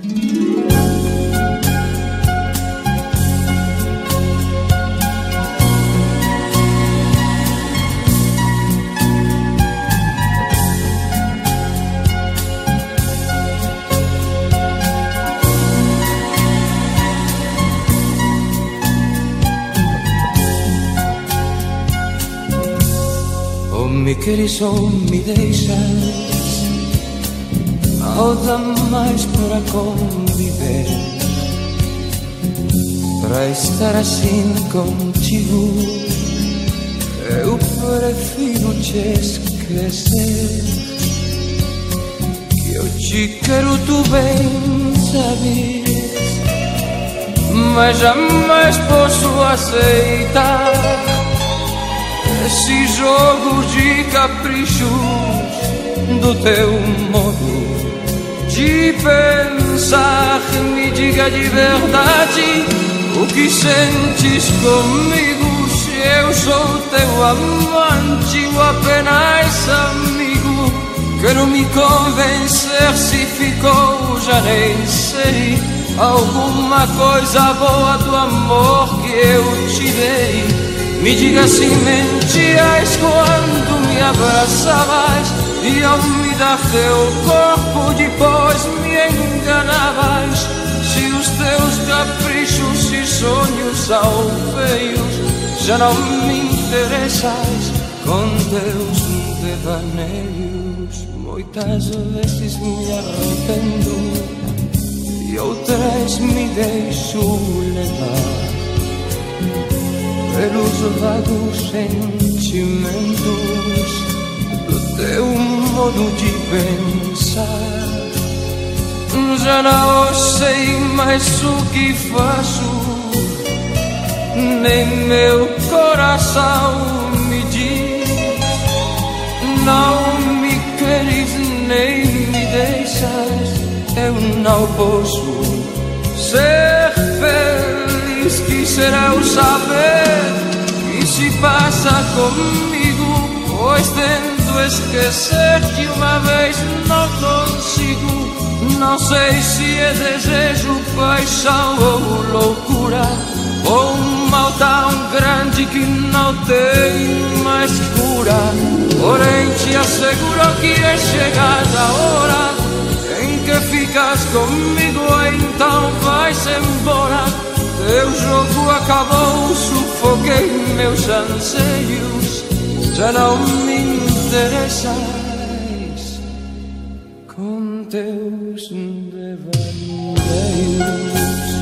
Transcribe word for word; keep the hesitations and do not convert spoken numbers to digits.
Me queres ou me deixas, não dá mais para conviver, para estar assim contigo. Eu prefiro te esquecer, que eu te quero, tu bem sabes, mas jamais posso aceitar esse jogo de caprichos do teu modo de pensar. Me diga de verdade o que sentes comigo, se eu sou teu amante ou apenas amigo. Quero me convencer se ficou, já nem sei, alguma coisa boa do amor que eu te dei. Me diga se mentias quando me abraçavas e ao me dar teu corpo depois me enganavas. Se os teus caprichos e sonhos são feios, já não me interessas com teus devaneios. Muitas vezes me arrependo e outras me deixo levar pelos vagos sentimentos do teu modo de pensar. Já não sei mais o que faço, nem meu coração me diz. Não me queres nem me deixas, eu não posso ser feliz. Quisera eu saber que se passa comigo, pois tento esquecer-te uma vez não consigo. Não sei se é desejo, paixão ou loucura, ou um mal tão grande que não tem mais cura. Porém te asseguro que é chegada a hora em que ficas comigo, então vais embora. Teu jogo acabou, sufoquei meus anseios, já não me interessas com teus devaneios.